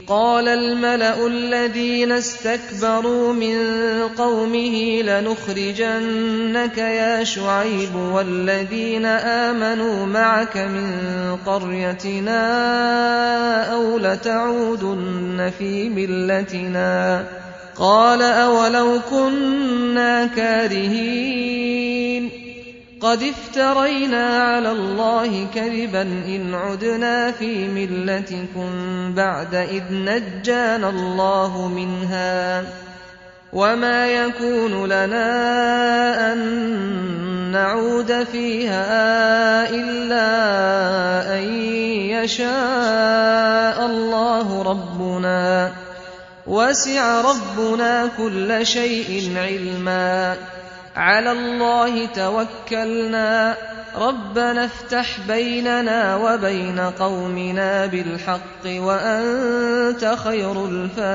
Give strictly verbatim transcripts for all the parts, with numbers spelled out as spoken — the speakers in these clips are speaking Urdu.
قال الملأ الذين استكبروا من قومه لنخرجنك يا شعيب والذين آمنوا معك من قريتنا أو لتعودن في ملتنا قال أولو كنا كارهين قد افترينا على الله كذبا إن عدنا في ملتكم بعد إذ نجانا الله منها وما يكون لنا أن نعود فيها إلا أن يشاء الله ربنا وسع ربنا كل شيء علما على الله توكلنا ربنا افتح بيننا وبين قومنا بالحق وأنت خير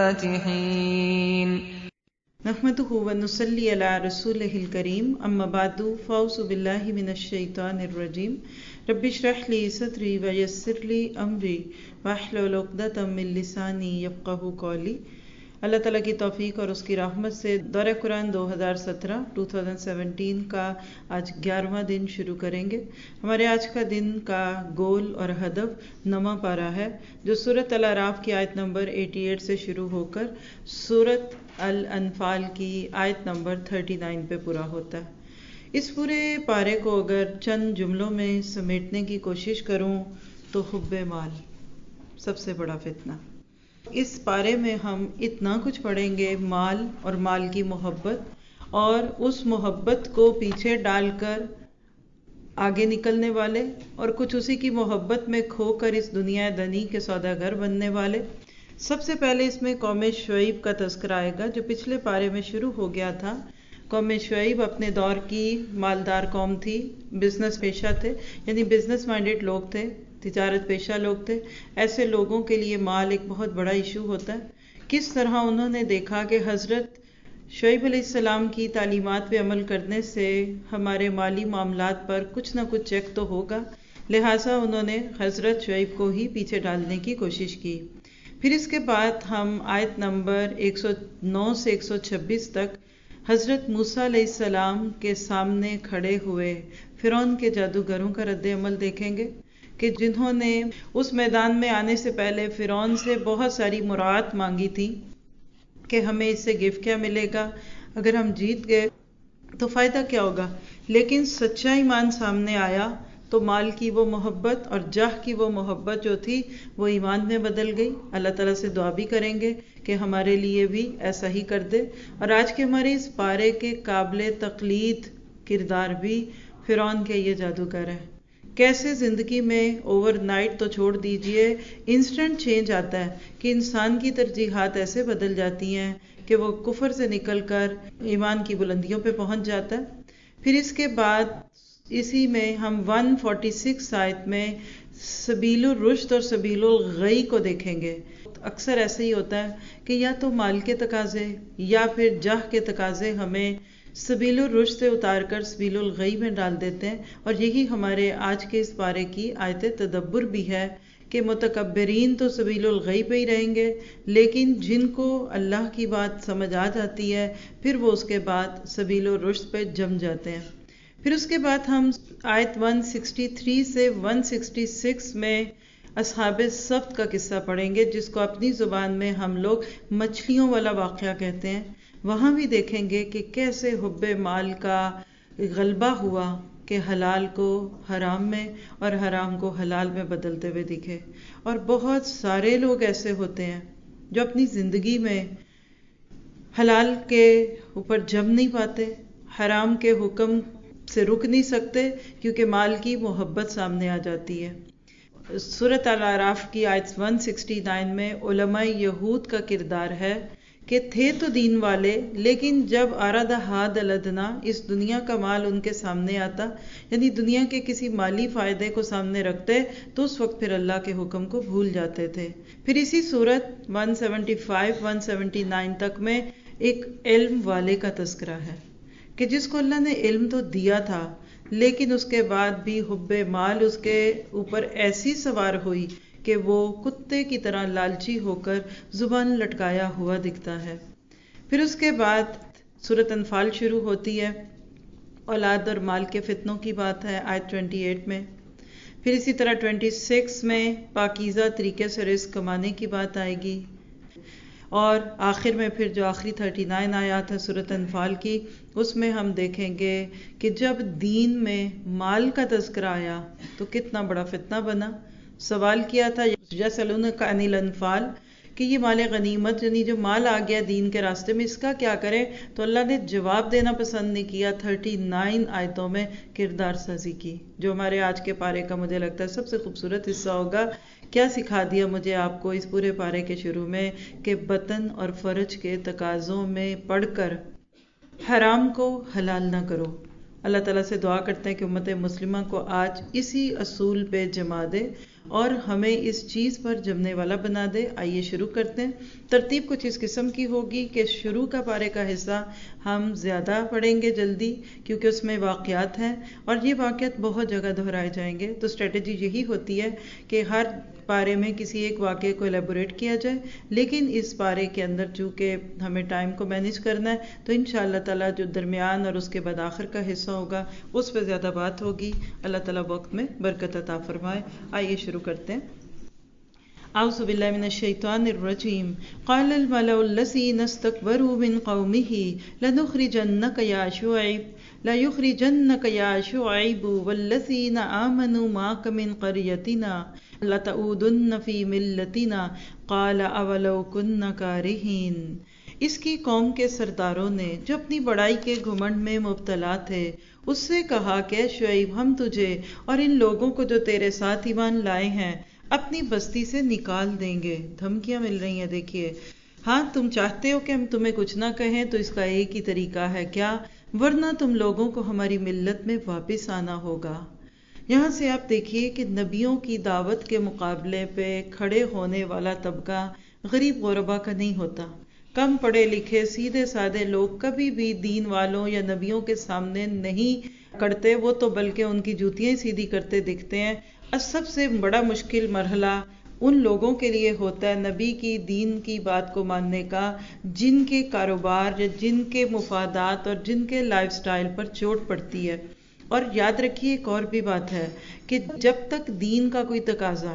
الفاتحين. نحمده ونصلي على رسوله الكريم اما بعد فاعوذ بالله من الشیطان الرجیم رب اشرح لي صدري ويسر لي امري واحلل عقدة من لساني يفقهوا قولي. اللہ تعالیٰ کی توفیق اور اس کی رحمت سے دورہ قرآن دو ہزار سترہ دو ہزار سترہ کا آج گیارہواں دن شروع کریں گے. ہمارے آج کا دن کا گول اور ہدف نواں پارہ ہے جو سورۃ الاعراف کی آیت نمبر اٹھاسی سے شروع ہو کر سورۃ الانفال کی آیت نمبر انتیس پہ پورا ہوتا ہے. اس پورے پارے کو اگر چند جملوں میں سمیٹنے کی کوشش کروں تو حب مال سب سے بڑا فتنہ. اس پارے میں ہم اتنا کچھ پڑھیں گے، مال اور مال کی محبت، اور اس محبت کو پیچھے ڈال کر آگے نکلنے والے اور کچھ اسی کی محبت میں کھو کر اس دنیا دنی کے سوداگر بننے والے. سب سے پہلے اس میں قوم شعیب کا تذکرہ آئے گا جو پچھلے پارے میں شروع ہو گیا تھا. قوم شعیب اپنے دور کی مالدار قوم تھی، بزنس پیشہ تھے، یعنی بزنس مائنڈڈ لوگ تھے، تجارت پیشہ لوگ تھے. ایسے لوگوں کے لیے مال ایک بہت بڑا ایشو ہوتا ہے. کس طرح انہوں نے دیکھا کہ حضرت شعیب علیہ السلام کی تعلیمات پہ عمل کرنے سے ہمارے مالی معاملات پر کچھ نہ کچھ چیک تو ہوگا، لہٰذا انہوں نے حضرت شعیب کو ہی پیچھے ڈالنے کی کوشش کی. پھر اس کے بعد ہم آیت نمبر ایک سو نو سے ایک سو چھبیس تک حضرت موسیٰ علیہ السلام کے سامنے کھڑے ہوئے فرعون کے جادوگروں کا رد عمل دیکھیں گے کہ جنہوں نے اس میدان میں آنے سے پہلے فرعون سے بہت ساری مراعات مانگی تھی کہ ہمیں اس سے گفٹ کیا ملے گا، اگر ہم جیت گئے تو فائدہ کیا ہوگا. لیکن سچا ایمان سامنے آیا تو مال کی وہ محبت اور جاہ کی وہ محبت جو تھی وہ ایمان میں بدل گئی. اللہ تعالیٰ سے دعا بھی کریں گے کہ ہمارے لیے بھی ایسا ہی کر دے. اور آج کے ہمارے اس پارے کے قابل تقلید کردار بھی فرعون کے یہ جادوگر ہیں. کیسے زندگی میں اوور نائٹ تو چھوڑ دیجئے، انسٹنٹ چینج آتا ہے کہ انسان کی ترجیحات ایسے بدل جاتی ہیں کہ وہ کفر سے نکل کر ایمان کی بلندیوں پہ پہنچ جاتا ہے. پھر اس کے بعد اسی میں ہم ایک سو چھیالیس آیت میں سبیل الرشد اور سبیل الغی کو دیکھیں گے. اکثر ایسے ہی ہوتا ہے کہ یا تو مال کے تقاضے یا پھر جاہ کے تقاضے ہمیں سبیل الرشد سے اتار کر سبیل الغی میں ڈال دیتے ہیں، اور یہی ہمارے آج کے اس پارے کی آیت تدبر بھی ہے کہ متکبرین تو سبیل الغی پہ ہی رہیں گے، لیکن جن کو اللہ کی بات سمجھ آ جاتی ہے پھر وہ اس کے بعد سبیل الرشد پہ جم جاتے ہیں. پھر اس کے بعد ہم آیت ایک سو ترسٹھ سے ایک سو چھیاسٹھ میں اصحاب سبت کا قصہ پڑھیں گے، جس کو اپنی زبان میں ہم لوگ مچھلیوں والا واقعہ کہتے ہیں. وہاں بھی دیکھیں گے کہ کیسے حب مال کا غلبہ ہوا کہ حلال کو حرام میں اور حرام کو حلال میں بدلتے ہوئے دکھے. اور بہت سارے لوگ ایسے ہوتے ہیں جو اپنی زندگی میں حلال کے اوپر جم نہیں پاتے، حرام کے حکم سے رک نہیں سکتے کیونکہ مال کی محبت سامنے آ جاتی ہے. سورۃ الاعراف کی آیت ایک سو اناسی میں علماء یہود کا کردار ہے کہ تھے تو دین والے، لیکن جب آرادہ ہاد الدنا اس دنیا کا مال ان کے سامنے آتا، یعنی دنیا کے کسی مالی فائدے کو سامنے رکھتے، تو اس وقت پھر اللہ کے حکم کو بھول جاتے تھے. پھر اسی صورت ایک سو پچہتر ایک سو ستر تک میں ایک علم والے کا تذکرہ ہے کہ جس کو اللہ نے علم تو دیا تھا لیکن اس کے بعد بھی حب مال اس کے اوپر ایسی سوار ہوئی کہ وہ کتے کی طرح لالچی ہو کر زبان لٹکایا ہوا دکھتا ہے۔ پھر اس کے بعد سورۃ انفال شروع ہوتی ہے، اولاد اور مال کے فتنوں کی بات ہے آیت اٹھائیس میں۔ پھر اسی طرح چھبیس میں پاکیزہ طریقے سے رزق کمانے کی بات آئے گی، اور آخر میں پھر جو آخری انتیس آیات ہے سورۃ انفال کی، اس میں ہم دیکھیں گے کہ جب دین میں مال کا تذکرہ آیا تو کتنا بڑا فتنہ بنا۔ سوال کیا تھا یسألونک عن الانفال کہ یہ مال غنیمت یعنی جو مال آ گیا دین کے راستے میں، اس کا کیا کریں؟ تو اللہ نے جواب دینا پسند نہیں کیا، انتیس آیتوں میں کردار سازی کی، جو ہمارے آج کے پارے کا مجھے لگتا ہے سب سے خوبصورت حصہ ہوگا۔ کیا سکھا دیا مجھے آپ کو اس پورے پارے کے شروع میں کہ بطن اور فرج کے تقاضوں میں پڑھ کر حرام کو حلال نہ کرو۔ اللہ تعالیٰ سے دعا کرتے ہیں کہ امت مسلمہ کو آج اسی اصول پہ جما دے اور ہمیں اس چیز پر جمنے والا بنا دے۔ آئیے شروع کرتے ہیں۔ ترتیب کچھ اس قسم کی ہوگی کہ شروع کا پارے کا حصہ ہم زیادہ پڑھیں گے جلدی، کیونکہ اس میں واقعات ہیں اور یہ واقعات بہت جگہ دہرائے جائیں گے، تو اسٹریٹجی یہی ہوتی ہے کہ ہر پارے میں کسی ایک واقعے کو ایلیبوریٹ کیا جائے، لیکن اس پارے کے اندر چونکہ ہمیں ٹائم کو مینیج کرنا ہے تو انشاءاللہ تعالیٰ جو درمیان اور اس کے بعد آخر کا حصہ ہوگا اس پہ زیادہ بات ہوگی۔ اللہ تعالیٰ وقت میں برکت عطا فرمائے۔ آئیے شروع کرتے ہیں۔ اعوذ باللہ من الشیطان الرجیم قال الملأ الذین استکبروا من قومه لنخرجنک یا شعیب لا یخرجنک یا شعیب والذین آمنوا معک من قریتنا لتعودن فی ملتنا قال اولو کنا کارہین۔ اس کی قوم کے سرداروں نے جو اپنی بڑائی کے گھمنڈ میں مبتلا تھے اس سے کہا کہ شعیب ہم تجھے اور ان لوگوں کو جو تیرے ساتھ ایمان لائے ہیں اپنی بستی سے نکال دیں گے۔ دھمکیاں مل رہی ہیں، دیکھیے۔ ہاں تم چاہتے ہو کہ ہم تمہیں کچھ نہ کہیں تو اس کا ایک ہی طریقہ ہے، کیا؟ ورنہ تم لوگوں کو ہماری ملت میں واپس آنا ہوگا۔ یہاں سے آپ دیکھیے کہ نبیوں کی دعوت کے مقابلے پہ کھڑے ہونے والا طبقہ غریب غربا کا نہیں ہوتا۔ کم پڑھے لکھے سیدھے سادے لوگ کبھی بھی دین والوں یا نبیوں کے سامنے نہیں کرتے، وہ تو بلکہ ان کی جوتیاں سیدھی کرتے دکھتے ہیں۔ اور سب سے بڑا مشکل مرحلہ ان لوگوں کے لیے ہوتا ہے نبی کی دین کی بات کو ماننے کا جن کے کاروبار یا جن کے مفادات اور جن کے لائف سٹائل پر چوٹ پڑتی ہے۔ اور یاد رکھیے ایک اور بھی بات ہے کہ جب تک دین کا کوئی تقاضا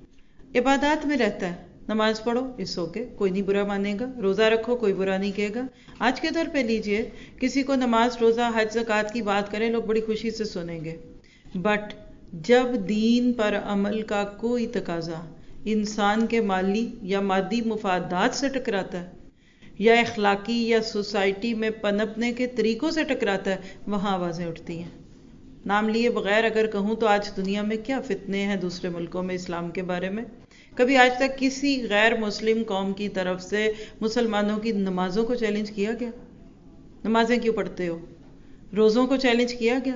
عبادات میں رہتا ہے، نماز پڑھو اس اوکے، کوئی نہیں برا مانے گا، روزہ رکھو کوئی برا نہیں کہے گا۔ آج کے دور پہ لیجئے کسی کو نماز روزہ حج زکوٰۃ کی بات کریں لوگ بڑی خوشی سے سنیں گے، بٹ جب دین پر عمل کا کوئی تقاضا انسان کے مالی یا مادی مفادات سے ٹکراتا ہے یا اخلاقی یا سوسائٹی میں پنپنے کے طریقوں سے ٹکراتا ہے، وہاں آوازیں اٹھتی ہیں۔ نام لیے بغیر اگر کہوں تو آج دنیا میں کیا فتنے ہیں دوسرے ملکوں میں اسلام کے بارے میں۔ کبھی آج تک کسی غیر مسلم قوم کی طرف سے مسلمانوں کی نمازوں کو چیلنج کیا گیا؟ نمازیں کیوں پڑھتے ہو؟ روزوں کو چیلنج کیا گیا؟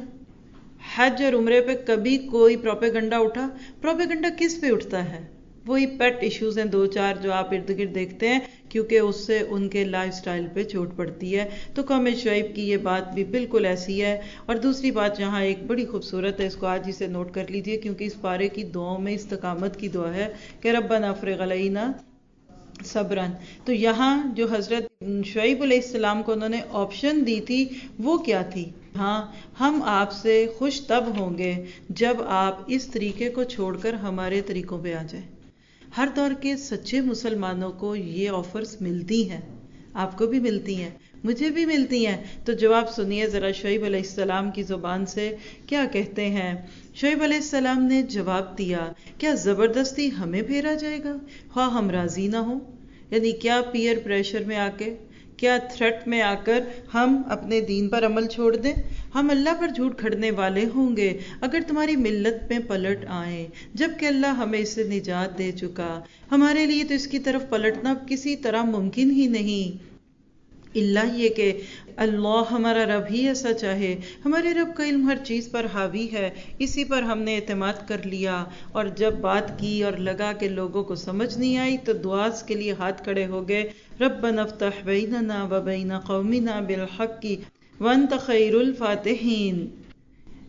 حج اور عمرے پہ کبھی کوئی پروپیگنڈا اٹھا؟ پروپیگنڈا کس پہ اٹھتا ہے؟ وہی پیٹ ایشوز ہیں دو چار جو آپ ارد گرد دیکھتے ہیں، کیونکہ اس سے ان کے لائف سٹائل پہ چوٹ پڑتی ہے۔ تو قوم شعیب کی یہ بات بھی بالکل ایسی ہے۔ اور دوسری بات یہاں ایک بڑی خوبصورت ہے، اس کو آج ہی سے نوٹ کر لیجئے کیونکہ اس پارے کی دعاؤں میں استقامت کی دعا ہے کہ ربنا افرغ علینا صبرن۔ تو یہاں جو حضرت شعیب علیہ السلام کو انہوں نے آپشن دی تھی وہ کیا تھی؟ ہاں ہم آپ سے خوش تب ہوں گے جب آپ اس طریقے کو چھوڑ کر ہمارے طریقوں پہ آ جائیں۔ ہر دور کے سچے مسلمانوں کو یہ آفرز ملتی ہیں، آپ کو بھی ملتی ہیں، مجھے بھی ملتی ہیں۔ تو جواب سنیے ذرا شعیب علیہ السلام کی زبان سے کیا کہتے ہیں۔ شعیب علیہ السلام نے جواب دیا، کیا زبردستی ہمیں پھیرا جائے گا خواہ ہم راضی نہ ہوں؟ یعنی کیا پیئر پریشر میں آ کے، کیا تھریٹ میں آ کر ہم اپنے دین پر عمل چھوڑ دیں؟ ہم اللہ پر جھوٹ کھڑنے والے ہوں گے اگر تمہاری ملت میں پلٹ آئیں، جبکہ اللہ ہمیں اس سے نجات دے چکا۔ ہمارے لیے تو اس کی طرف پلٹنا کسی طرح ممکن ہی نہیں، اللہ یہ کہ اللہ ہمارا رب ہی ایسا چاہے۔ ہمارے رب کا علم ہر چیز پر حاوی ہے، اسی پر ہم نے اعتماد کر لیا۔ اور جب بات کی اور لگا کہ لوگوں کو سمجھ نہیں آئی تو دعاز کے لیے ہاتھ کھڑے ہو گئے، ربنا افتح بیننا و بین قومنا بالحق وانت خیر الفاتحین۔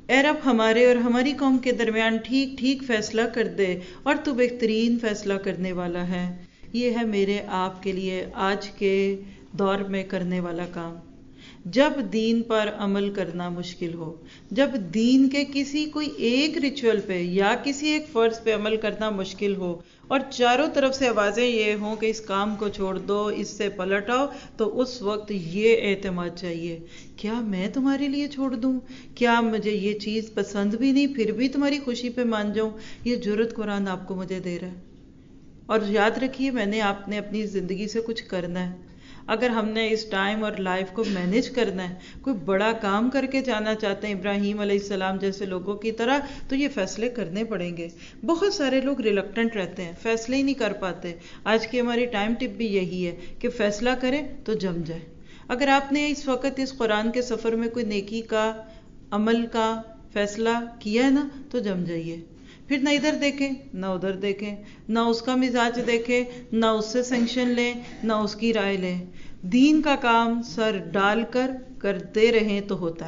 اے رب ہمارے اور ہماری قوم کے درمیان ٹھیک ٹھیک فیصلہ کر دے اور تو بہترین فیصلہ کرنے والا ہے۔ یہ ہے میرے آپ کے لیے آج کے دور میں کرنے والا کام۔ جب دین پر عمل کرنا مشکل ہو، جب دین کے کسی کوئی ایک ریچول پہ یا کسی ایک فرض پہ عمل کرنا مشکل ہو اور چاروں طرف سے آوازیں یہ ہوں کہ اس کام کو چھوڑ دو، اس سے پلٹ آؤ، تو اس وقت یہ اعتماد چاہیے، کیا میں تمہارے لیے چھوڑ دوں؟ کیا مجھے یہ چیز پسند بھی نہیں پھر بھی تمہاری خوشی پہ مان جاؤں؟ یہ جرأت قرآن آپ کو مجھے دے رہا ہے۔ اور یاد رکھیے میں نے آپ نے اپنی زندگی سے کچھ کرنا ہے۔ اگر ہم نے اس ٹائم اور لائف کو مینیج کرنا ہے، کوئی بڑا کام کر کے جانا چاہتے ہیں ابراہیم علیہ السلام جیسے لوگوں کی طرح، تو یہ فیصلے کرنے پڑیں گے۔ بہت سارے لوگ ریلکٹنٹ رہتے ہیں، فیصلے ہی نہیں کر پاتے۔ آج کی ہماری ٹائم ٹپ بھی یہی ہے کہ فیصلہ کریں تو جم جائے۔ اگر آپ نے اس وقت اس قرآن کے سفر میں کوئی نیکی کا، عمل کا فیصلہ کیا ہے نا، تو جم جائیے۔ پھر نہ ادھر دیکھیں نہ ادھر دیکھیں، نہ اس کا مزاج دیکھیں، نہ اس سے سینکشن لیں، نہ اس کی رائے لیں۔ دین کا کام سر ڈال کر کرتے رہیں تو ہوتا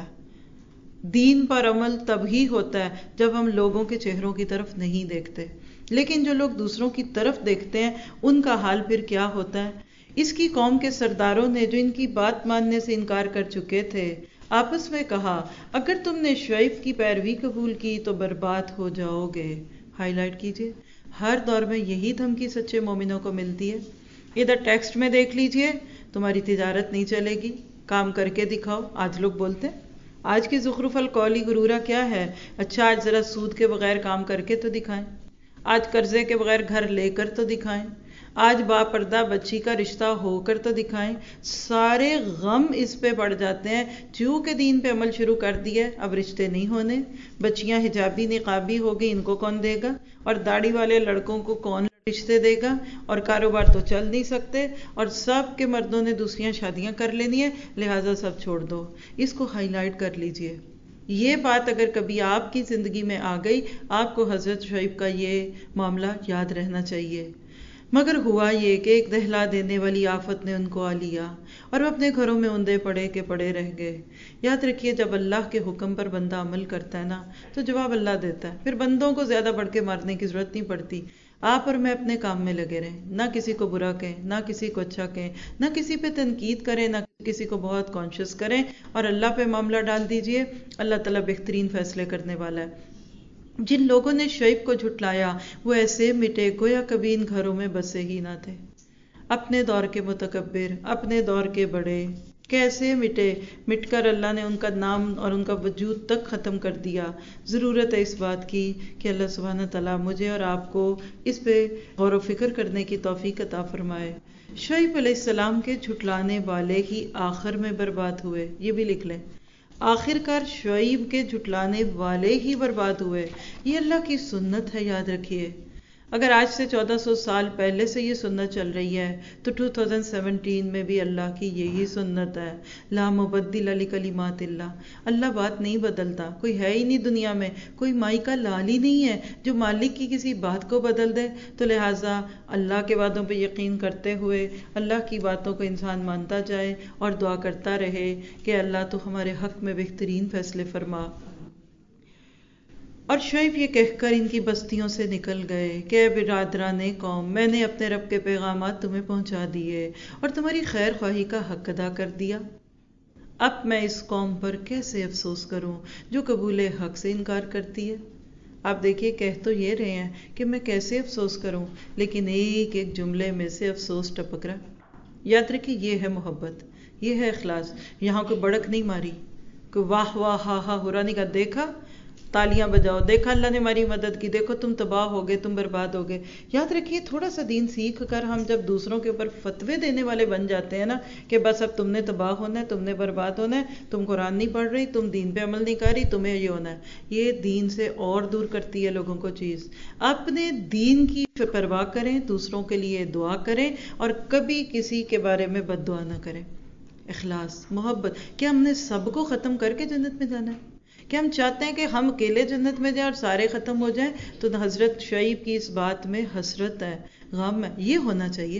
ہے۔ دین پر عمل تب ہی ہوتا ہے جب ہم لوگوں کے چہروں کی طرف نہیں دیکھتے، لیکن جو لوگ دوسروں کی طرف دیکھتے ہیں ان کا حال پھر کیا ہوتا ہے۔ اس کی قوم کے سرداروں نے جو ان کی بات ماننے سے انکار کر چکے تھے، آپس میں کہا اگر تم نے شعیب کی پیروی قبول کی تو برباد ہو جاؤ گے۔ ہائی لائٹ کیجئے، ہر دور میں یہی دھمکی سچے مومنوں کو ملتی ہے۔ ادھر ٹیکسٹ میں دیکھ لیجئے، تمہاری تجارت نہیں چلے گی، کام کر کے دکھاؤ۔ آج لوگ بولتے ہیں، آج کی زخرف القولی غرورہ کیا ہے؟ اچھا آج ذرا سود کے بغیر کام کر کے تو دکھائیں، آج قرضے کے بغیر گھر لے کر تو دکھائیں، آج با پردہ بچی کا رشتہ ہو کر تو دکھائیں۔ سارے غم اس پہ پڑ جاتے ہیں، چونکہ دین پہ عمل شروع کر دیا اب رشتے نہیں ہونے، بچیاں حجابی نقابی ہو گئی، ان کو کون دے گا، اور داڑھی والے لڑکوں کو کون رشتے دے گا، اور کاروبار تو چل نہیں سکتے، اور سب کے مردوں نے دوسریاں شادیاں کر لینی ہیں، لہٰذا سب چھوڑ دو۔ اس کو ہائی لائٹ کر لیجئے۔ یہ بات اگر کبھی آپ کی زندگی میں آ گئی، آپ کو حضرت شعیب کا یہ معاملہ یاد رہنا چاہیے۔ مگر ہوا یہ کہ ایک دہلا دینے والی آفت نے ان کو آ لیا اور وہ اپنے گھروں میں اوندے پڑے کے پڑے رہ گئے۔ یاد رکھیے جب اللہ کے حکم پر بندہ عمل کرتا ہے نا تو جواب اللہ دیتا ہے، پھر بندوں کو زیادہ بڑھ کے مارنے کی ضرورت نہیں پڑتی۔ آپ اور میں اپنے کام میں لگے رہیں، نہ کسی کو برا کہیں، نہ کسی کو اچھا کہیں، نہ کسی پہ تنقید کریں، نہ کسی کو بہت کانشیس کریں، اور اللہ پہ معاملہ ڈال دیجئے۔ اللہ تعالیٰ بہترین فیصلے کرنے والا ہے۔ جن لوگوں نے شعیب کو جھٹلایا وہ ایسے مٹے گویا کبھی ان گھروں میں بسے ہی نہ تھے۔ اپنے دور کے متکبر، اپنے دور کے بڑے کیسے مٹے، مٹ کر اللہ نے ان کا نام اور ان کا وجود تک ختم کر دیا۔ ضرورت ہے اس بات کی کہ اللہ سبحانہ تعالیٰ مجھے اور آپ کو اس پہ غور و فکر کرنے کی توفیق عطا فرمائے۔ شعیب علیہ السلام کے جھٹلانے والے ہی آخر میں برباد ہوئے، یہ بھی لکھ لیں، آخر کار شعیب کے جھٹلانے والے ہی برباد ہوئے۔ یہ اللہ کی سنت ہے، یاد رکھیے۔ اگر آج سے چودہ سو سال پہلے سے یہ سنت چل رہی ہے تو دو ہزار سترہ میں بھی اللہ کی یہی سنت ہے۔ لا مبدل لکلمات اللہ، اللہ بات نہیں بدلتا، کوئی ہے ہی نہیں دنیا میں، کوئی مائی کا لال ہی نہیں ہے جو مالک کی کسی بات کو بدل دے۔ تو لہٰذا اللہ کے وعدوں پہ یقین کرتے ہوئے اللہ کی باتوں کو انسان مانتا جائے اور دعا کرتا رہے کہ اللہ تو ہمارے حق میں بہترین فیصلے فرما۔ اور شعیب یہ کہہ کر ان کی بستیوں سے نکل گئے کہ اے برادران قوم، میں نے اپنے رب کے پیغامات تمہیں پہنچا دیے اور تمہاری خیر خواہی کا حق ادا کر دیا۔ اب میں اس قوم پر کیسے افسوس کروں جو قبول حق سے انکار کرتی ہے۔ آپ دیکھیے کہہ تو یہ رہے ہیں کہ میں کیسے افسوس کروں، لیکن ایک ایک جملے میں سے افسوس ٹپک رہا۔ یاد رکھیے یہ ہے محبت، یہ ہے اخلاص۔ یہاں کوئی بڑک نہیں ماری، کوئی واہ واہ ہا ہا ہورا نہیں کہا، دیکھا تالیاں بجاؤ، دیکھا اللہ نے ہماری مدد کی، دیکھو تم تباہ ہو گئے، تم برباد ہو گئے۔ یاد رکھیے تھوڑا سا دین سیکھ کر ہم جب دوسروں کے اوپر فتوے دینے والے بن جاتے ہیں نا کہ بس اب تم نے تباہ ہونا ہے، تم نے برباد ہونا ہے، تم قرآن نہیں پڑھ رہی، تم دین پہ عمل نہیں کر رہی، تمہیں یہ ہونا ہے، یہ دین سے اور دور کرتی ہے لوگوں کو چیز۔ اپنے دین کی پرواہ کریں، دوسروں کے لیے دعا کریں، اور کبھی کسی کے بارے میں بد دعا نہ کریں۔ اخلاص، محبت۔ کیا ہم نے سب کو ختم کر کے جنت میں جانا ہے؟ کیا ہم چاہتے ہیں کہ ہم اکیلے جنت میں جائیں اور سارے ختم ہو جائیں؟ تو حضرت شعیب کی اس بات میں حسرت ہے، غم ہے۔ یہ ہونا چاہیے،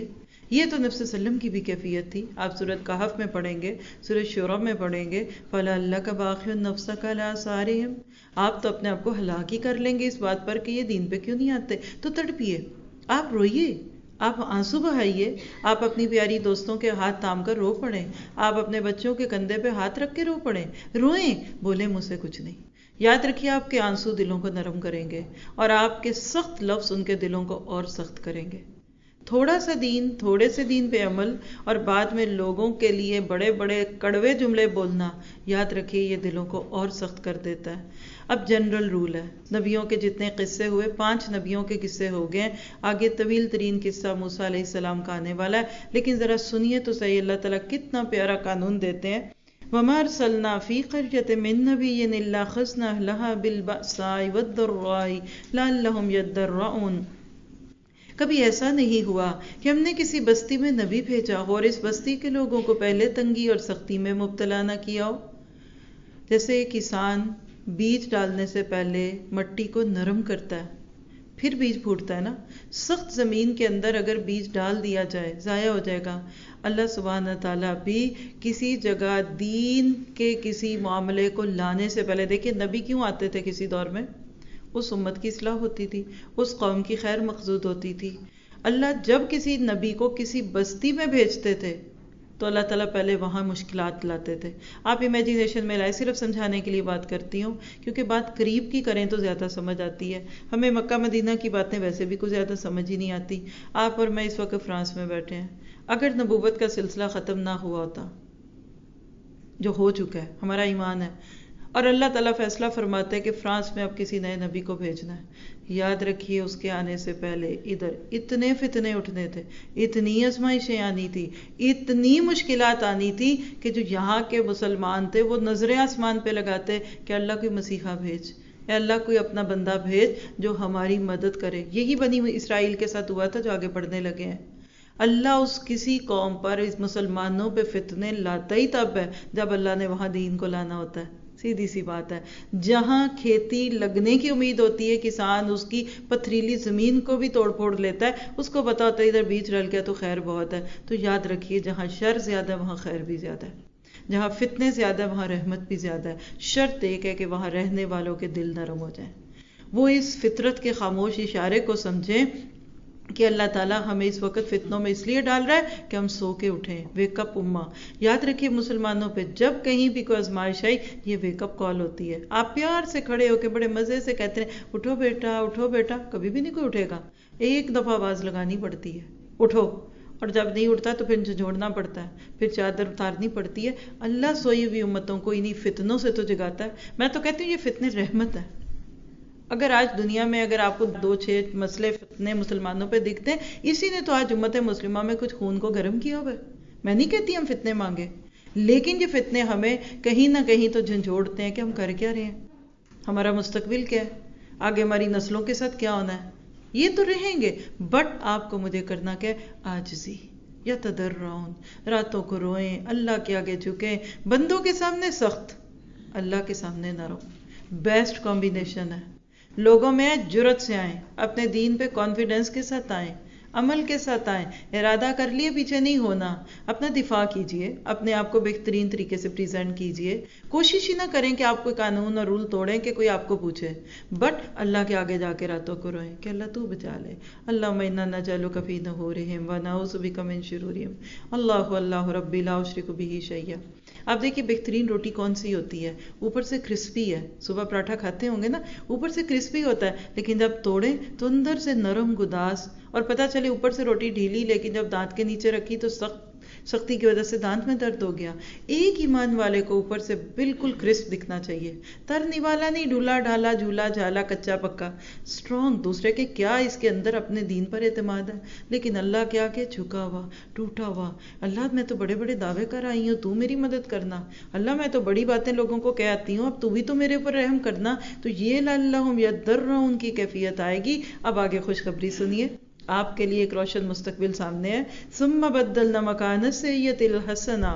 یہ تو نبی صلی اللہ علیہ وسلم کی بھی کیفیت تھی. آپ سورۃ کہف میں پڑھیں گے، سورۃ شورى میں پڑھیں گے فَلَعَلَّكَ بَاخِعٌ نَفْسَكَ عَلَىٰ آثَارِهِمْ، آپ تو اپنے آپ کو ہلاک ہی کر لیں گے اس بات پر کہ یہ دین پہ کیوں نہیں آتے. تو تڑپیے، آپ روئیے، آپ آنسو بہائیے، آپ اپنی پیاری دوستوں کے ہاتھ تھام کر رو پڑیں، آپ اپنے بچوں کے کندھے پہ ہاتھ رکھ کے رو پڑیں، روئیں، بولیں مجھ سے کچھ نہیں. یاد رکھیے آپ کے آنسو دلوں کو نرم کریں گے اور آپ کے سخت لفظ ان کے دلوں کو اور سخت کریں گے. تھوڑا سا دین، تھوڑے سے دین پہ عمل اور بعد میں لوگوں کے لیے بڑے بڑے کڑوے جملے بولنا، یاد رکھیے یہ دلوں کو اور سخت کر دیتا ہے. اب جنرل رول ہے، نبیوں کے جتنے قصے ہوئے، پانچ نبیوں کے قصے ہو گئے، آگے طویل ترین قصہ موسیٰ علیہ السلام کا آنے والا ہے، لیکن ذرا سنیے تو صحیح اللہ تعالیٰ کتنا پیارا قانون دیتے ہیں. وَمَا أَرْسَلْنَا فِي قَرْيَةٍ مِّن نَّبِيٍّ إِلَّا أَخَذْنَا أَهْلَهَا بِالْبَأْسَاءِ وَالضَّرَّاءِ لَعَلَّهُمْ يَضَّرَّعُونَ. کبھی ایسا نہیں ہوا کہ ہم نے کسی بستی میں نبی بھیجا ہو اور اس بستی کے لوگوں کو پہلے تنگی اور سختی میں مبتلا نہ کیا ہو. جیسے کسان بیج ڈالنے سے پہلے مٹی کو نرم کرتا ہے، پھر بیج پھوٹتا ہے نا. سخت زمین کے اندر اگر بیج ڈال دیا جائے ضائع ہو جائے گا. اللہ سبحانہ تعالیٰ بھی کسی جگہ دین کے کسی معاملے کو لانے سے پہلے، دیکھیں نبی کیوں آتے تھے کسی دور میں؟ اس امت کی اصلاح ہوتی تھی، اس قوم کی خیر مقصود ہوتی تھی. اللہ جب کسی نبی کو کسی بستی میں بھیجتے تھے تو اللہ تعالیٰ پہلے وہاں مشکلات لاتے تھے. آپ امیجینیشن میں لائے، صرف سمجھانے کے لیے بات کرتی ہوں کیونکہ بات قریب کی کریں تو زیادہ سمجھ آتی ہے. ہمیں مکہ مدینہ کی باتیں ویسے بھی کچھ زیادہ سمجھ ہی نہیں آتی. آپ اور میں اس وقت فرانس میں بیٹھے ہیں، اگر نبوت کا سلسلہ ختم نہ ہوا ہوتا، جو ہو چکا ہے، ہمارا ایمان ہے، اور اللہ تعالیٰ فیصلہ فرماتے ہیں کہ فرانس میں اب کسی نئے نبی کو بھیجنا ہے، یاد رکھیے اس کے آنے سے پہلے ادھر اتنے فتنے اٹھنے تھے، اتنی آزمائشیں آنی تھی، اتنی مشکلات آنی تھی کہ جو یہاں کے مسلمان تھے وہ نظریں آسمان پہ لگاتے کہ اللہ کوئی مسیحا بھیج، اے اللہ کوئی اپنا بندہ بھیج جو ہماری مدد کرے. یہی بنی اسرائیل کے ساتھ ہوا تھا جو آگے بڑھنے لگے ہیں. اللہ اس کسی قوم پر اس مسلمانوں پہ فتنے لاتا ہی تب ہے جب اللہ نے وہاں دین کو لانا ہوتا ہے. سیدھی سی بات ہے. جہاں کھیتی لگنے کی امید ہوتی ہے، کسان اس کی پتھریلی زمین کو بھی توڑ پھوڑ لیتا ہے، اس کو پتا ہوتا ہے ادھر بیج ڈل گیا تو خیر بہت ہے. تو یاد رکھیے جہاں شر زیادہ ہے وہاں خیر بھی زیادہ ہے، جہاں فتنے زیادہ ہے وہاں رحمت بھی زیادہ ہے. شرط ایک ہے کہ وہاں رہنے والوں کے دل نرم ہو جائیں، وہ اس فطرت کے خاموش اشارے کو سمجھیں کہ اللہ تعالیٰ ہمیں اس وقت فتنوں میں اس لیے ڈال رہا ہے کہ ہم سو کے اٹھیں. ویک اپ امہ. یاد رکھیے مسلمانوں پہ جب کہیں بھی کوئی آزمائش آئی یہ ویک اپ کال ہوتی ہے. آپ پیار سے کھڑے ہو کے بڑے مزے سے کہتے ہیں اٹھو بیٹا اٹھو بیٹا، کبھی بھی نہیں کوئی اٹھے گا. ایک دفعہ آواز لگانی پڑتی ہے اٹھو، اور جب نہیں اٹھتا تو پھر جھنجھوڑنا پڑتا ہے، پھر چادر اتارنی پڑتی ہے. اللہ سوئی ہوئی امتوں کو انہی فتنوں سے تو جگاتا ہے. میں تو کہتی ہوں یہ فتنے رحمت ہے. اگر آج دنیا میں اگر آپ کو دو چھ مسئلے فتنے مسلمانوں پہ دکھتے ہیں، اسی نے تو آج امت مسلمہ میں کچھ خون کو گرم کیا ہوا ہے. میں نہیں کہتی ہم فتنے مانگے، لیکن یہ فتنے ہمیں کہیں نہ کہیں تو جھنجھوڑتے ہیں کہ ہم کر کیا رہے ہیں، ہمارا مستقبل کیا ہے، آگے ہماری نسلوں کے ساتھ کیا ہونا ہے. یہ تو رہیں گے، بٹ آپ کو مجھے کرنا کیا ہے؟ عاجزی یا تضرعون. راتوں کو روئیں، اللہ کے آگے جھکیں، بندوں کے سامنے سخت، اللہ کے سامنے نرم. بیسٹ کمبینیشن ہے. لوگوں میں جرت سے آئیں، اپنے دین پہ کانفیڈنس کے ساتھ آئیں، عمل کے ساتھ آئیں. ارادہ کر لیے پیچھے نہیں ہونا. اپنا دفاع کیجئے، اپنے آپ کو بہترین طریقے سے پریزنٹ کیجئے. کوشش ہی نہ کریں کہ آپ کوئی قانون اور رول توڑیں کہ کوئی آپ کو پوچھے، بٹ اللہ کے آگے جا کے راتوں کو روئیں کہ اللہ تو بچا لے. اللہم انا نجعلک فی نحورہم ونعوذ بک من شرورہم. اللہ اللہ ربی لا اشرک بہ شیئا. آپ دیکھیے بہترین روٹی کون سی ہوتی ہے؟ اوپر سے کرسپی ہے. صبح پراٹھا کھاتے ہوں گے نا، اوپر سے کرسپی ہوتا ہے، لیکن جب توڑیں تو اندر سے نرم گداس، اور پتہ چلے اوپر سے روٹی ڈھیلی لیکن جب دانت کے نیچے رکھی تو سخت سختی کی وجہ سے دانت میں درد ہو گیا. ایک ایمان والے کو اوپر سے بالکل کرسپ دکھنا چاہیے، ترنی والا نہیں، ڈھولا ڈھالا جھولا جھالا کچا پکا، اسٹرانگ. دوسرے کے کیا اس کے اندر اپنے دین پر اعتماد ہے، لیکن اللہ کے آگے جھکا ہوا ٹوٹا ہوا. اللہ میں تو بڑے بڑے دعوے کر آئی ہوں، تو میری مدد کرنا. اللہ میں تو بڑی باتیں لوگوں کو کہہ آتی ہوں، اب تو بھی تو میرے اوپر رحم کرنا. تو یہ لعلہم یضرعون کی کیفیت آئے گی. اب آگے خوشخبری سنیے، آپ کے لیے ایک روشن مستقبل سامنے ہے. ثم بدلنا مکان السیئۃ الحسنہ،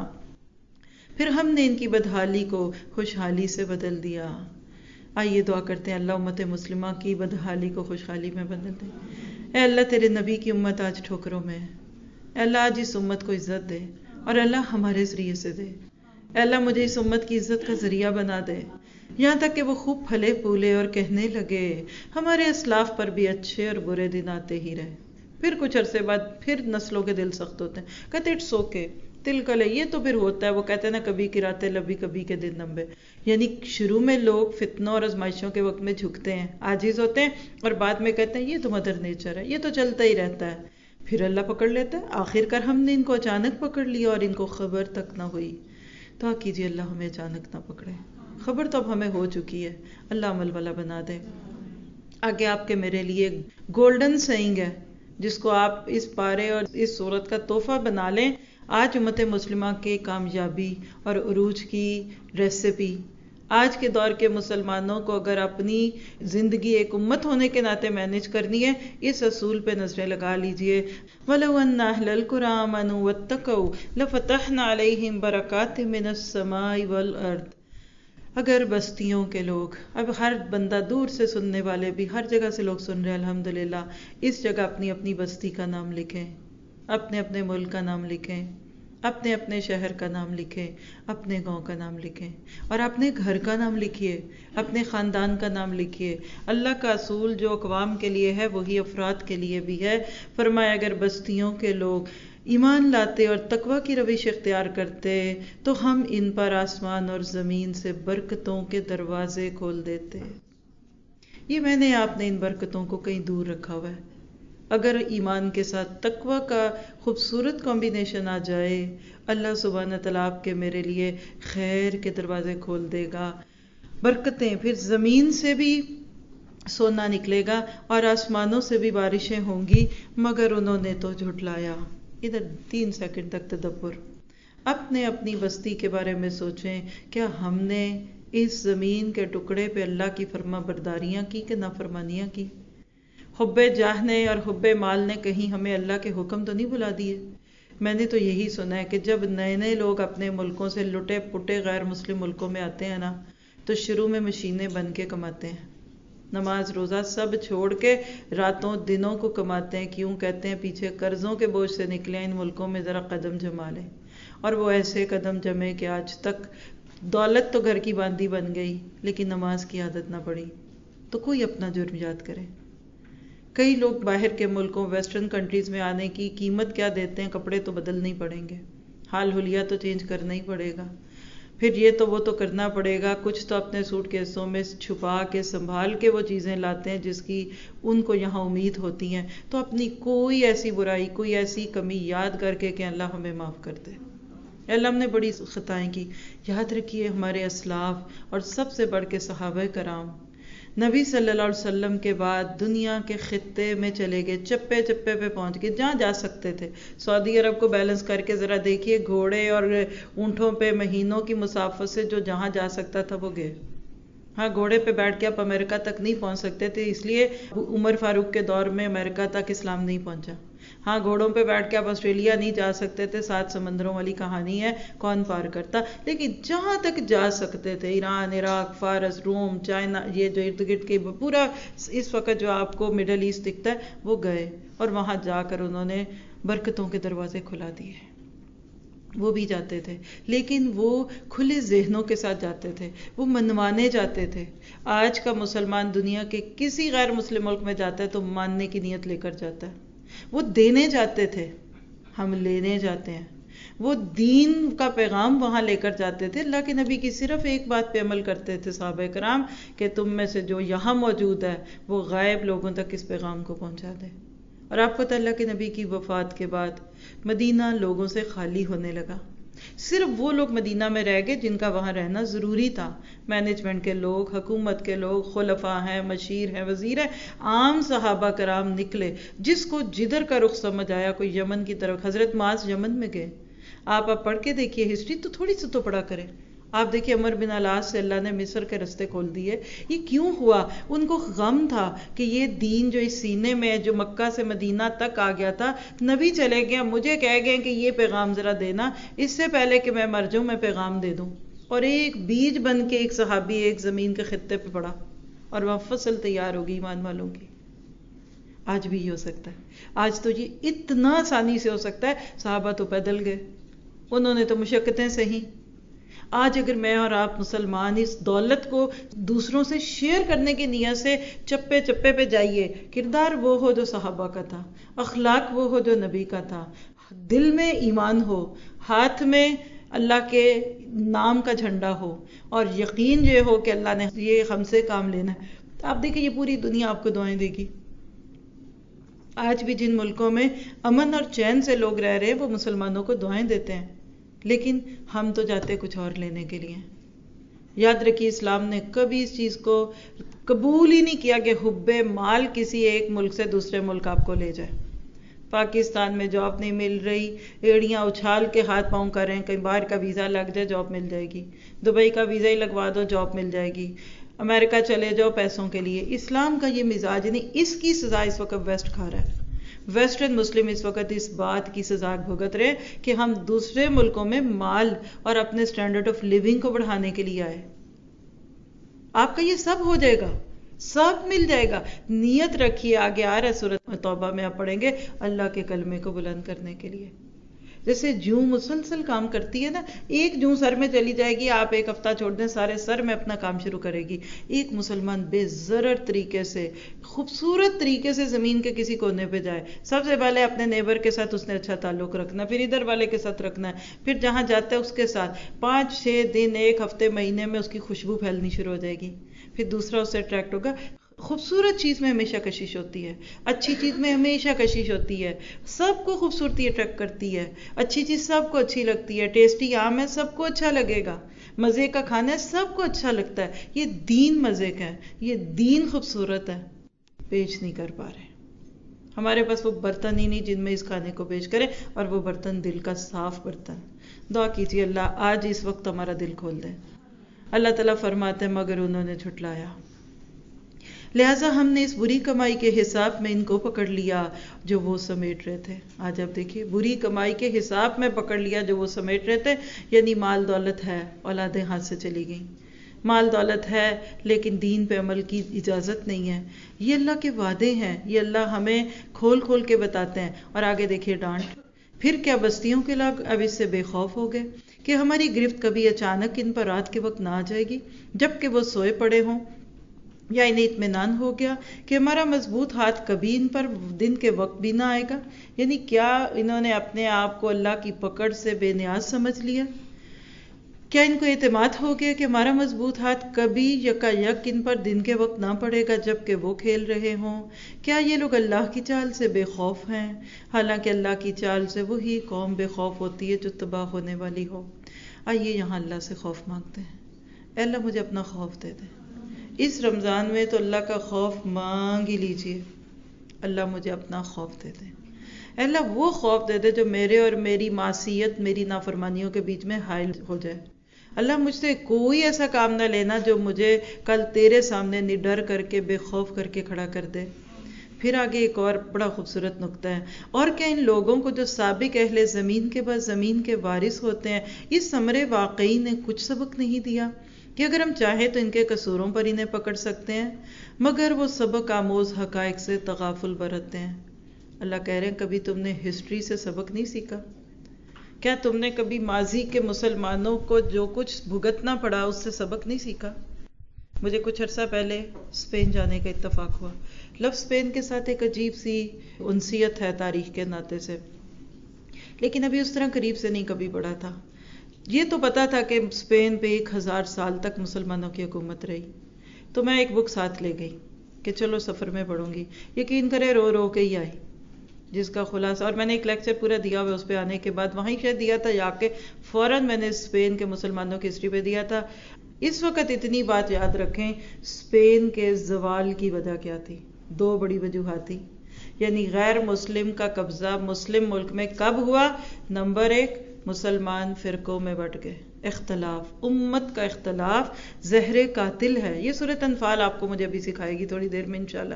پھر ہم نے ان کی بدحالی کو خوشحالی سے بدل دیا. آئیے دعا کرتے ہیں اللہ امت مسلمہ کی بدحالی کو خوشحالی میں بدل دے. اے اللہ تیرے نبی کی امت آج ٹھوکروں میں ہے، اللہ آج اس امت کو عزت دے اور اللہ ہمارے ذریعے سے دے. اللہ مجھے اس امت کی عزت کا ذریعہ بنا دے، یہاں تک کہ وہ خوب پھلے پھولے اور کہنے لگے ہمارے اسلاف پر بھی اچھے اور برے دن آتے ہی رہے. پھر کچھ عرصے بعد پھر نسلوں کے دل سخت ہوتے ہیں، کہتے اٹس اوکے تل کلے، یہ تو پھر ہوتا ہے. وہ کہتے ہیں نا کبھی کراتے لبی کبھی کے دن لمبے. یعنی شروع میں لوگ فتنوں اور آزمائشوں کے وقت میں جھکتے ہیں، عاجز ہوتے ہیں، اور بعد میں کہتے ہیں یہ تو مدر نیچر ہے، یہ تو چلتا ہی رہتا ہے. پھر اللہ پکڑ لیتا ہے. آخر کار ہم نے ان کو اچانک پکڑ لیا اور ان کو خبر تک نہ ہوئی. دعا کیجیے اللہ ہمیں اچانک نہ پکڑے. خبر تو اب ہمیں ہو چکی ہے، اللہ عمل والا بنا دے. آگے آپ کے میرے لیے گولڈن سینگ ہے جس کو آپ اس پارے اور اس صورت کا تحفہ بنا لیں. آج امت مسلمہ کے کامیابی اور عروج کی ریسیپی. آج کے دور کے مسلمانوں کو اگر اپنی زندگی ایک امت ہونے کے ناطے مینج کرنی ہے، اس اصول پہ نظریں لگا لیجئے. وَلَوْ أَنَّ أَهْلَ الْقُرَىٰ آمَنُوا وَاتَّقَوْا لَفَتَحْنَا عَلَيْهِمْ بَرَكَاتٍ مِّنَ السَّمَاءِ وَالْأَرْضِ. اگر بستیوں کے لوگ، اب ہر بندہ دور سے سننے والے بھی، ہر جگہ سے لوگ سن رہے ہیں الحمدللہ، اس جگہ اپنی اپنی بستی کا نام لکھیں، اپنے اپنے ملک کا نام لکھیں، اپنے اپنے شہر کا نام لکھیں، اپنے گاؤں کا نام لکھیں، اور اپنے گھر کا نام لکھیے، اپنے خاندان کا نام لکھیے. اللہ کا اصول جو اقوام کے لیے ہے وہی افراد کے لیے بھی ہے. فرمایا اگر بستیوں کے لوگ ایمان لاتے اور تقوی کی روش اختیار کرتے تو ہم ان پر آسمان اور زمین سے برکتوں کے دروازے کھول دیتے. یہ میں نے آپ نے ان برکتوں کو کہیں دور رکھا ہوا ہے. اگر ایمان کے ساتھ تقوی کا خوبصورت کمبینیشن آ جائے، اللہ سبحانہ تعالیٰ آپ کے میرے لیے خیر کے دروازے کھول دے گا. برکتیں، پھر زمین سے بھی سونا نکلے گا اور آسمانوں سے بھی بارشیں ہوں گی، مگر انہوں نے تو جھٹلایا. ادھر تین سیکنڈ تک تدبر. اپنے اپنی بستی کے بارے میں سوچیں، کیا ہم نے اس زمین کے ٹکڑے پہ اللہ کی فرما برداریاں کی کہ نافرمانیاں کی؟ حب جاہ نے اور حب مال نے کہیں ہمیں اللہ کے حکم تو نہیں بلا دیے؟ میں نے تو یہی سنا ہے کہ جب نئے نئے لوگ اپنے ملکوں سے لٹے پٹے غیر مسلم ملکوں میں آتے ہیں نا، تو شروع میں مشینیں بن کے کماتے ہیں، نماز روزہ سب چھوڑ کے راتوں دنوں کو کماتے ہیں. کیوں کہتے ہیں پیچھے قرضوں کے بوجھ سے نکلے، ان ملکوں میں ذرا قدم جما لیں. اور وہ ایسے قدم جمے کہ آج تک دولت تو گھر کی باندھی بن گئی لیکن نماز کی عادت نہ پڑی. تو کوئی اپنا جرم یاد کرے. کئی لوگ باہر کے ملکوں ویسٹرن کنٹریز میں آنے کی قیمت کیا دیتے ہیں؟ کپڑے تو بدلنے ہی پڑیں گے، حال حلیہ تو چینج کرنا ہی پڑے گا، پھر یہ تو وہ تو کرنا پڑے گا. کچھ تو اپنے سوٹ کیسوں میں چھپا کے سنبھال کے وہ چیزیں لاتے ہیں جس کی ان کو یہاں امید ہوتی ہیں. تو اپنی کوئی ایسی برائی، کوئی ایسی کمی یاد کر کے کہ اللہ ہمیں معاف کر دے. اللہ ہم نے بڑی خطائیں کی. یاد رکھیے ہمارے اسلاف اور سب سے بڑھ کے صحابہ کرام نبی صلی اللہ علیہ وسلم کے بعد دنیا کے خطے میں چلے گئے، چپے چپے پہ پہنچ گئے جہاں جا سکتے تھے. سعودی عرب کو بیلنس کر کے ذرا دیکھیے، گھوڑے اور اونٹوں پہ مہینوں کی مسافت سے جو جہاں جا سکتا تھا وہ گئے. ہاں گھوڑے پہ بیٹھ کے آپ امریکہ تک نہیں پہنچ سکتے تھے، اس لیے عمر فاروق کے دور میں امریکہ تک اسلام نہیں پہنچا. ہاں گھوڑوں پہ بیٹھ کے آپ آسٹریلیا نہیں جا سکتے تھے، سات سمندروں والی کہانی ہے، کون پار کرتا. لیکن جہاں تک جا سکتے تھے، ایران، عراق، فارس، روم، چائنا، یہ جو ارد گرد کے پورا اس وقت جو آپ کو مڈل ایسٹ دکھتا ہے وہ گئے، اور وہاں جا کر انہوں نے برکتوں کے دروازے کھلا دیے. وہ بھی جاتے تھے لیکن وہ کھلے ذہنوں کے ساتھ جاتے تھے، وہ منوانے جاتے تھے. آج کا مسلمان دنیا کے کسی غیر مسلم ملک میں جاتا ہے تو ماننے کی نیت لے کر جاتا ہے. وہ دینے جاتے تھے، ہم لینے جاتے ہیں. وہ دین کا پیغام وہاں لے کر جاتے تھے. اللہ کے نبی کی صرف ایک بات پہ عمل کرتے تھے صحابہ کرام کہ تم میں سے جو یہاں موجود ہے وہ غائب لوگوں تک اس پیغام کو پہنچا دے. اور آپ کو اللہ کے نبی کی وفات کے بعد مدینہ لوگوں سے خالی ہونے لگا. صرف وہ لوگ مدینہ میں رہ گئے جن کا وہاں رہنا ضروری تھا. مینجمنٹ کے لوگ، حکومت کے لوگ، خلفاء ہیں، مشیر ہیں، وزیر ہیں. عام صحابہ کرام نکلے، جس کو جدھر کا رخ سمجھ آیا. کوئی یمن کی طرف، حضرت معاذ یمن میں گئے. آپ اب پڑھ کے دیکھیے ہسٹری، تو تھوڑی سی تو پڑھا کریں. آپ دیکھیے عمر بن العاص سے اللہ نے مصر کے رستے کھول دیے. یہ کیوں ہوا؟ ان کو غم تھا کہ یہ دین جو اس سینے میں جو مکہ سے مدینہ تک آ گیا تھا، نبی چلے گئے، مجھے کہہ گئے کہ یہ پیغام ذرا دینا، اس سے پہلے کہ میں مر جاؤں میں پیغام دے دوں. اور ایک بیج بن کے ایک صحابی ایک زمین کے خطے پہ پڑا اور وہاں فصل تیار ہوگی ایمان والوں کی. آج بھی یہ ہو سکتا ہے. آج تو یہ اتنا آسانی سے ہو سکتا ہے. صحابہ تو پیدل گئے, انہوں نے تو مشقتیں سہی. آج اگر میں اور آپ مسلمان اس دولت کو دوسروں سے شیئر کرنے کی نیت سے چپے چپے پہ جائیے, کردار وہ ہو جو صحابہ کا تھا, اخلاق وہ ہو جو نبی کا تھا, دل میں ایمان ہو, ہاتھ میں اللہ کے نام کا جھنڈا ہو, اور یقین یہ ہو کہ اللہ نے یہ ہم سے کام لینا ہے, تو آپ دیکھیں یہ پوری دنیا آپ کو دعائیں دے گی. آج بھی جن ملکوں میں امن اور چین سے لوگ رہ رہے ہیں وہ مسلمانوں کو دعائیں دیتے ہیں, لیکن ہم تو جاتے کچھ اور لینے کے لیے. یاد رکھیے اسلام نے کبھی اس چیز کو قبول ہی نہیں کیا کہ حب مال کسی ایک ملک سے دوسرے ملک آپ کو لے جائے. پاکستان میں جاب نہیں مل رہی, ایڑیاں اچھال کے ہاتھ پاؤں کر رہے ہیں, کہیں باہر کا ویزا لگ جائے جاب مل جائے گی, دبئی کا ویزا ہی لگوا دو جاب مل جائے گی, امریکہ چلے جاؤ پیسوں کے لیے. اسلام کا یہ مزاج نہیں, اس کی سزا اس وقت ویسٹ کھا رہا ہے. ویسٹرن مسلم اس وقت اس بات کی سزا بھگت رہے کہ ہم دوسرے ملکوں میں مال اور اپنے سٹینڈرڈ آف لیونگ کو بڑھانے کے لیے آئے. آپ کا یہ سب ہو جائے گا, سب مل جائے گا. نیت رکھیے, آگے آ رہا ہے سورۃ توبہ میں آپ پڑھیں گے, اللہ کے کلمے کو بلند کرنے کے لیے. جیسے جوں مسلسل کام کرتی ہے نا, ایک جوں سر میں چلی جائے گی, آپ ایک ہفتہ چھوڑ دیں سارے سر میں اپنا کام شروع کرے گی. ایک مسلمان بے ضرر طریقے سے, خوبصورت طریقے سے زمین کے کسی کونے پہ جائے, سب سے پہلے اپنے نیبر کے ساتھ اس نے اچھا تعلق رکھنا ہے, پھر ادھر والے کے ساتھ رکھنا ہے, پھر جہاں جاتا ہے اس کے ساتھ پانچ چھ دن ایک ہفتے مہینے میں اس کی خوشبو پھیلنی شروع ہو جائے گی, پھر دوسرا اس سے اٹریکٹ ہوگا. خوبصورت چیز میں ہمیشہ کشش ہوتی ہے, اچھی چیز میں ہمیشہ کشش ہوتی ہے. سب کو خوبصورتی اٹریکٹ کرتی ہے, اچھی چیز سب کو اچھی لگتی ہے, ٹیسٹی آم ہے سب کو اچھا لگے گا, مزے کا کھانا ہے سب کو اچھا لگتا ہے. یہ دین مزے کا ہے, یہ دین خوبصورت ہے, پیش نہیں کر پا رہے. ہمارے پاس وہ برتن ہی نہیں جن میں اس کھانے کو پیش کریں, اور وہ برتن دل کا صاف برتن. دعا کیجیے اللہ آج اس وقت ہمارا دل کھول دے. اللہ تعالیٰ فرماتے ہیں مگر انہوں نے جھٹلایا, لہٰذا ہم نے اس بری کمائی کے حساب میں ان کو پکڑ لیا جو وہ سمیٹ رہے تھے. آج آپ دیکھیے, بری کمائی کے حساب میں پکڑ لیا جو وہ سمیٹ رہے تھے, یعنی مال دولت ہے, اولادیں ہاتھ سے چلی گئیں. مال دولت ہے لیکن دین پہ عمل کی اجازت نہیں ہے. یہ اللہ کے وعدے ہیں, یہ اللہ ہمیں کھول کھول کے بتاتے ہیں. اور آگے دیکھیے ڈانٹ, پھر کیا بستیوں کے لوگ اب اس سے بے خوف ہو گئے کہ ہماری گرفت کبھی اچانک ان پر رات کے وقت نہ آ جائے گی جبکہ وہ سوئے پڑے ہوں, یا انہیں اطمینان ہو گیا کہ ہمارا مضبوط ہاتھ کبھی ان پر دن کے وقت بھی نہ آئے گا. یعنی کیا انہوں نے اپنے آپ کو اللہ کی پکڑ سے بے نیاز سمجھ لیا؟ کیا ان کو اعتماد ہو گیا کہ ہمارا مضبوط ہاتھ کبھی یکا یک ان پر دن کے وقت نہ پڑے گا جبکہ وہ کھیل رہے ہوں؟ کیا یہ لوگ اللہ کی چال سے بے خوف ہیں؟ حالانکہ اللہ کی چال سے وہی قوم بے خوف ہوتی ہے جو تباہ ہونے والی ہو. آئیے یہاں اللہ سے خوف مانگتے ہیں. اے اللہ مجھے اپنا خوف دے دے. اس رمضان میں تو اللہ کا خوف مانگ ہی لیجئے, اللہ مجھے اپنا خوف دے دے. اے اللہ وہ خوف دے دے جو میرے اور میری معصیت, میری نافرمانیوں کے بیچ میں حائل ہو جائے. اللہ مجھ سے کوئی ایسا کام نہ لینا جو مجھے کل تیرے سامنے نڈر کر کے بے خوف کر کے کھڑا کر دے. پھر آگے ایک اور بڑا خوبصورت نقطہ ہے, اور کیا ان لوگوں کو جو سابق اہل زمین کے بعد زمین کے وارث ہوتے ہیں اس ثمرے واقعی نے کچھ سبق نہیں دیا کہ اگر ہم چاہیں تو ان کے قصوروں پر انہیں پکڑ سکتے ہیں, مگر وہ سبق آموز حقائق سے تغافل برتتے ہیں. اللہ کہہ رہے ہیں کبھی تم نے ہسٹری سے سبق نہیں سیکھا؟ کیا تم نے کبھی ماضی کے مسلمانوں کو جو کچھ بھگتنا پڑا اس سے سبق نہیں سیکھا؟ مجھے کچھ عرصہ پہلے اسپین جانے کا اتفاق ہوا. لفظ اسپین کے ساتھ ایک عجیب سی انسیت ہے تاریخ کے ناطے سے, لیکن ابھی اس طرح قریب سے نہیں کبھی پڑھا تھا. یہ تو پتا تھا کہ اسپین پہ ایک ہزار سال تک مسلمانوں کی حکومت رہی, تو میں ایک بک ساتھ لے گئی کہ چلو سفر میں پڑھوں گی. یقین کرے رو رو کے ہی آئی, جس کا خلاصہ, اور میں نے ایک لیکچر پورا دیا ہوا اس پہ آنے کے بعد, وہیں شاید دیا تھا یا کہ فوراً میں نے اسپین کے مسلمانوں کی ہسٹری پہ دیا تھا. اس وقت اتنی بات یاد رکھیں, اسپین کے زوال کی وجہ کیا تھی؟ دو بڑی وجوہات تھی. یعنی غیر مسلم کا قبضہ مسلم ملک میں کب ہوا؟ نمبر ایک, مسلمان فرقوں میں بٹ گئے, اختلاف, امت کا اختلاف زہر قاتل ہے. یہ سورۃ انفال آپ کو مجھے ابھی سکھائے گی تھوڑی دیر میں انشاءاللہ.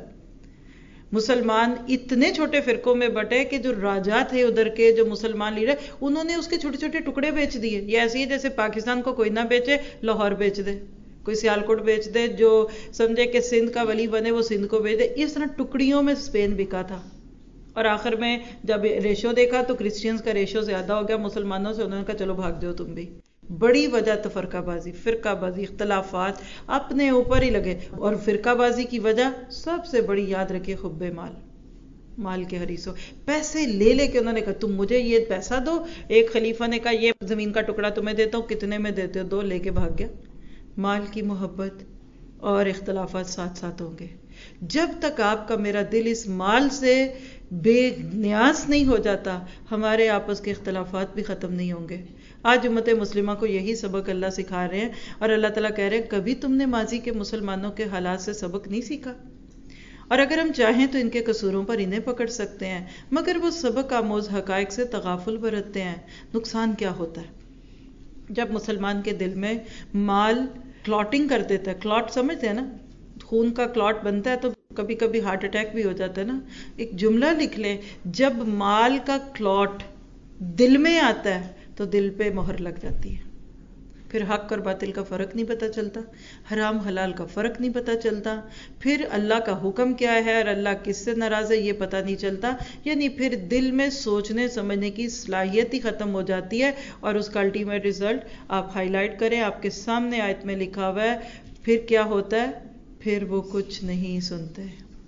مسلمان اتنے چھوٹے فرقوں میں بٹے کہ جو راجا تھے ادھر کے, جو مسلمان لیڈر, انہوں نے اس کے چھوٹے چھوٹے ٹکڑے بیچ دیے. یہ ایسے ہی جیسے پاکستان کو کوئی نہ بیچے لاہور بیچ دے, کوئی سیالکوٹ بیچ دے، جو سمجھے کہ سندھ کا ولی بنے وہ سندھ کو بیچ دے. اس طرح ٹکڑیوں میں اسپین بکا تھا. اور آخر میں جب ریشو دیکھا تو کرسچینز کا ریشو زیادہ ہو گیا مسلمانوں سے، انہوں نے کہا چلو بھاگ جاؤ تم بھی. بڑی وجہ تفرقہ بازی، فرقہ بازی، اختلافات اپنے اوپر ہی لگے. اور فرقہ بازی کی وجہ سب سے بڑی یاد رکھیے حب مال، مال کے حریص ہو. پیسے لے لے کے انہوں نے کہا تم مجھے یہ پیسہ دو. ایک خلیفہ نے کہا یہ زمین کا ٹکڑا تمہیں دیتا ہوں، کتنے میں دیتے ہو؟ دو. لے کے بھاگ گیا. مال کی محبت اور اختلافات ساتھ ساتھ ہوں گے. جب تک آپ کا میرا دل اس مال سے بے نیاز نہیں ہو جاتا، ہمارے آپس کے اختلافات بھی ختم نہیں ہوں گے. آج امت مسلمہ کو یہی سبق اللہ سکھا رہے ہیں، اور اللہ تعالیٰ کہہ رہے ہیں کبھی تم نے ماضی کے مسلمانوں کے حالات سے سبق نہیں سیکھا؟ اور اگر ہم چاہیں تو ان کے قصوروں پر انہیں پکڑ سکتے ہیں، مگر وہ سبق آموز حقائق سے تغافل برتتے ہیں. نقصان کیا ہوتا ہے جب مسلمان کے دل میں مال کلاٹنگ کر دیتا ہے؟ کلاٹ سمجھتے ہیں نا، خون کا کلاٹ بنتا ہے تو کبھی کبھی ہارٹ اٹیک بھی ہو جاتا ہے نا. ایک جملہ لکھ لیں، جب مال کا کلاٹ دل میں آتا ہے تو دل پہ مہر لگ جاتی ہے. پھر حق اور باطل کا فرق نہیں پتہ چلتا، حرام حلال کا فرق نہیں پتہ چلتا، پھر اللہ کا حکم کیا ہے اور اللہ کس سے ناراض ہے یہ پتہ نہیں چلتا. یعنی پھر دل میں سوچنے سمجھنے کی صلاحیت ہی ختم ہو جاتی ہے. اور اس کا الٹیمیٹ ریزلٹ آپ ہائی لائٹ کریں، آپ کے سامنے آیت میں لکھا ہوا ہے. پھر کیا ہوتا ہے؟ پھر وہ کچھ نہیں سنتے.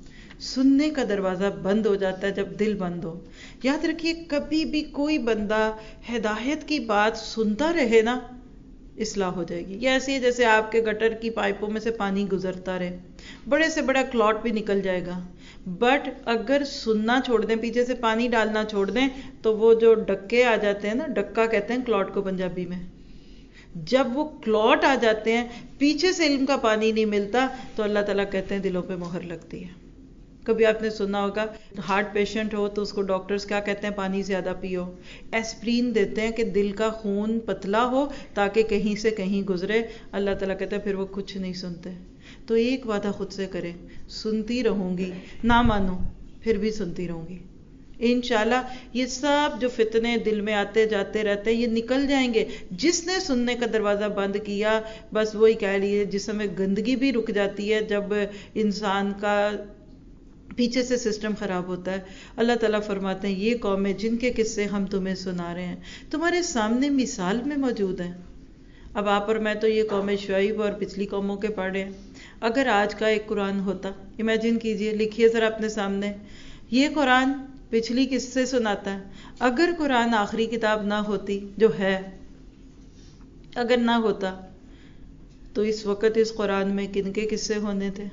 سننے کا دروازہ بند ہو جاتا ہے جب دل بند ہو. یاد رکھیے کبھی بھی کوئی بندہ ہدایت کی بات سنتا رہے نا، اصلاح ہو جائے گی. یہ ایسی ہے جیسے آپ کے گٹر کی پائپوں میں سے پانی گزرتا رہے، بڑے سے بڑا کلاٹ بھی نکل جائے گا. بٹ اگر سننا چھوڑ دیں، پیچھے سے پانی ڈالنا چھوڑ دیں، تو وہ جو ڈکے آ جاتے ہیں نا، ڈکا کہتے ہیں کلاٹ کو پنجابی میں، جب وہ کلاٹ آ جاتے ہیں، پیچھے سے علم کا پانی نہیں ملتا، تو اللہ تعالیٰ کہتے ہیں دلوں پہ مہر لگتی ہے. کبھی آپ نے سنا ہوگا ہارٹ پیشنٹ ہو تو اس کو ڈاکٹرز کیا کہتے ہیں؟ پانی زیادہ پیو. ایسپرین دیتے ہیں کہ دل کا خون پتلا ہو تاکہ کہیں سے کہیں گزرے. اللہ تعالیٰ کہتے ہیں پھر وہ کچھ نہیں سنتے. تو ایک وعدہ خود سے کریں، سنتی رہوں گی، نہ مانو پھر بھی سنتی رہوں گی. انشاءاللہ یہ سب جو فتنے دل میں آتے جاتے رہتے ہیں یہ نکل جائیں گے. جس نے سننے کا دروازہ بند کیا، بس وہی کہہ لیے جسم میں گندگی بھی رک جاتی ہے جب انسان کا پیچھے سے سسٹم خراب ہوتا ہے. اللہ تعالیٰ فرماتے ہیں یہ قومیں جن کے قصے ہم تمہیں سنا رہے ہیں تمہارے سامنے مثال میں موجود ہیں. اب آپ اور میں تو یہ قوم شعیب اور پچھلی قوموں کے پڑھے ہیں. اگر آج کا ایک قرآن ہوتا، امیجن کیجئے، لکھیے ذرا اپنے سامنے، یہ قرآن پچھلی قصے سناتا ہے. اگر قرآن آخری کتاب نہ ہوتی جو ہے، اگر نہ ہوتا تو اس وقت اس قرآن میں کن کے قصے ہونے تھے؟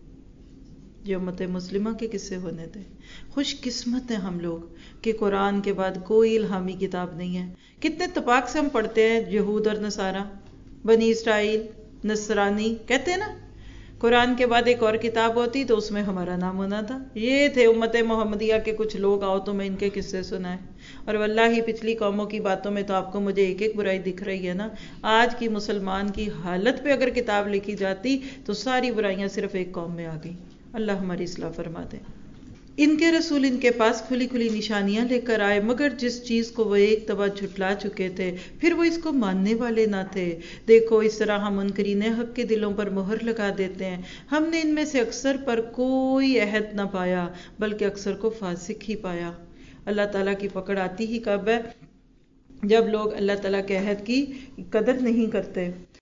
جو امت مسلمہ کے قصے ہونے تھے. خوش قسمت ہیں ہم لوگ کہ قرآن کے بعد کوئی الہامی کتاب نہیں ہے. کتنے اتفاق سے ہم پڑھتے ہیں یہود اور نصارہ، بنی اسرائیل، نصرانی، کہتے ہیں نا قرآن کے بعد ایک اور کتاب ہوتی تو اس میں ہمارا نام ہونا تھا. یہ تھے امت محمدیہ کے کچھ لوگ، آؤ تو میں ان کے قصے سنائیں. اور واللہ پچھلی قوموں کی باتوں میں تو آپ کو مجھے ایک ایک برائی دکھ رہی ہے نا. آج کی مسلمان کی حالت پہ اگر کتاب لکھی جاتی تو ساری برائیاں صرف ایک قوم میں آ گئی. اللہ ہماری اصلاح فرما دے. ان کے رسول ان کے پاس کھلی کھلی نشانیاں لے کر آئے، مگر جس چیز کو وہ ایک دفعہ جھٹلا چکے تھے پھر وہ اس کو ماننے والے نہ تھے. دیکھو اس طرح ہم منکرین حق کے دلوں پر مہر لگا دیتے ہیں. ہم نے ان میں سے اکثر پر کوئی عہد نہ پایا بلکہ اکثر کو فاسق ہی پایا. اللہ تعالیٰ کی پکڑ آتی ہی کب ہے؟ جب لوگ اللہ تعالیٰ کے عہد کی قدر نہیں کرتے.